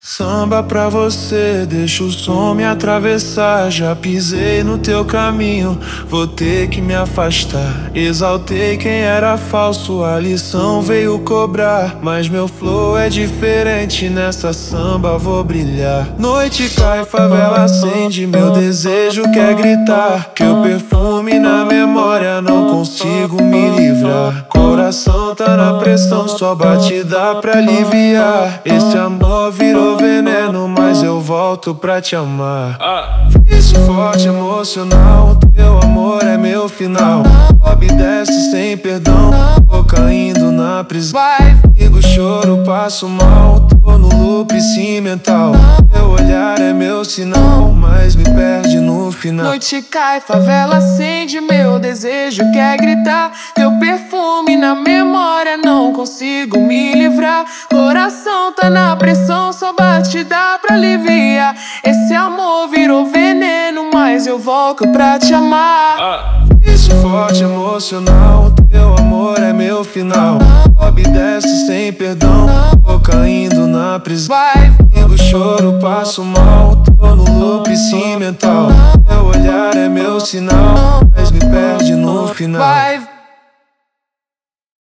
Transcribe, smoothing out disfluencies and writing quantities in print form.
Samba pra você, deixa o som me atravessar. Já pisei no teu caminho, vou ter que me afastar. Exaltei quem era falso, a lição veio cobrar. Mas meu flow é diferente, nessa samba vou brilhar. Noite cai, favela acende, meu desejo quer gritar. Teu perfume na memória, não consigo me livrar. Coração tá na pressão, só batida pra aliviar. Esse amor virou veneno, mas eu volto pra te amar. Vício forte, emocional, teu amor é meu final. Sobe e desce sem perdão, tô caindo na prisão. Ligo, choro, passo mal, tô no loop cimental. Teu olhar é meu sinal, mas me perde no final. Noite cai, favela acende, meu desejo quer gritar. Teu perfume na memória, não consigo me livrar. Coração tá na pressão, só batida pra aliviar. Esse amor virou veneno, mas eu volto pra te amar. Vício forte, emocional, teu amor é meu final. Sobe e desce sem perdão, tô caindo na prisão. Ligo, choro, passo mal, tô no loop cimental. Teu olhar é meu sinal, mas me perde no final.